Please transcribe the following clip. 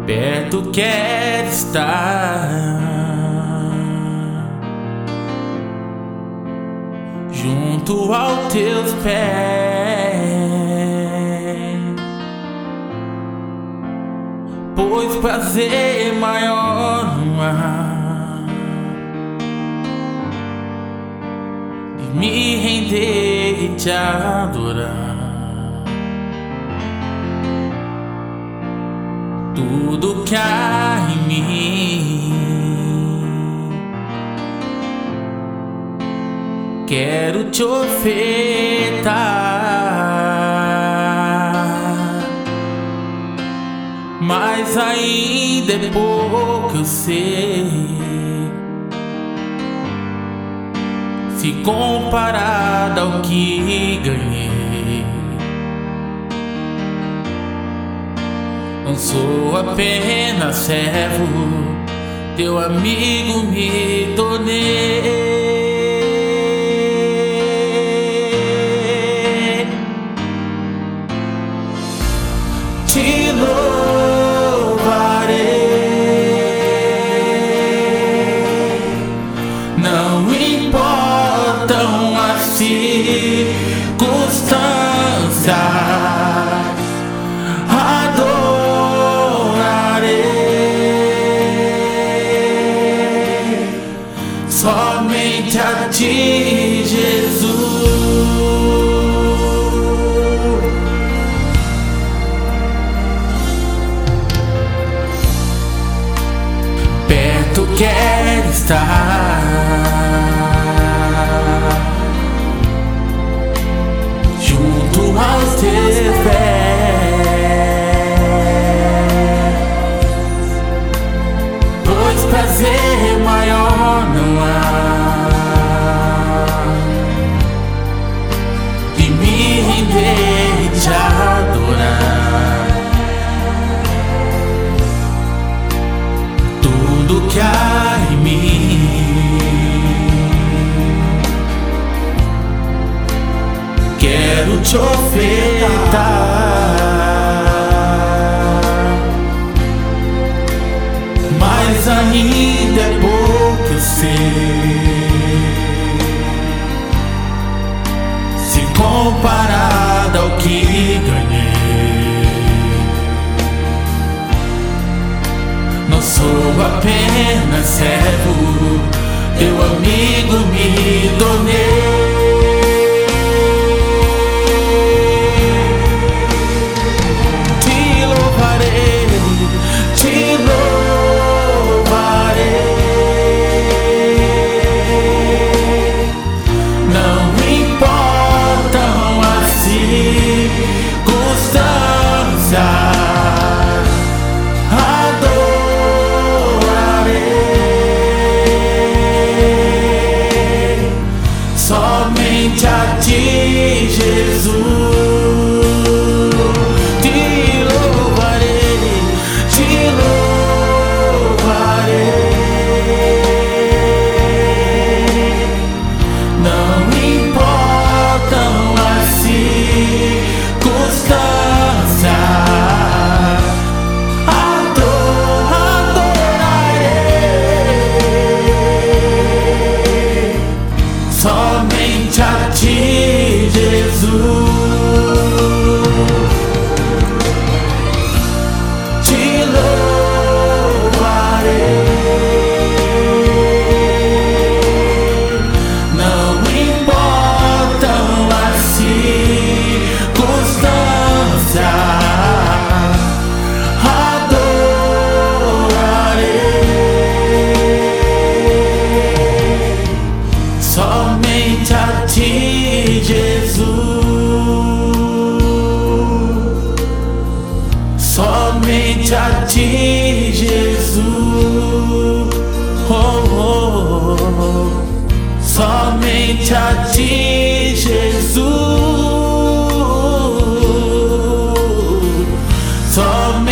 Perto quero estar, junto aos teus pés, pois prazer maior não há de me render e te adorar. Tudo que há em mim quero te ofertar, mas ainda é pouco, eu sei, se comparado ao que ganhei. Não sou apenas servo, teu amigo me tornei. Te louvarei, não importam as circunstâncias. Somente a ti, Jesus. Perto quero estar, junto aos teus pés, pois prazer maior não há de me render e te adorar. Tudo que há em mim quero te ofertar, mas ainda é pouco, eu sei, se comparado ao que ganhei. Não sou apenas servo, teu amigo me tornei. Somente a ti, Jesus, te louvarei, te louvarei. Não importam as circunstâncias, adorarei. Somente a ti, Jesus, te louvarei. Não importam as circunstâncias, adorarei. Somente a ti, Jesus, somente a ti, Jesus, oh, oh, oh. Somente a ti, Jesus, somente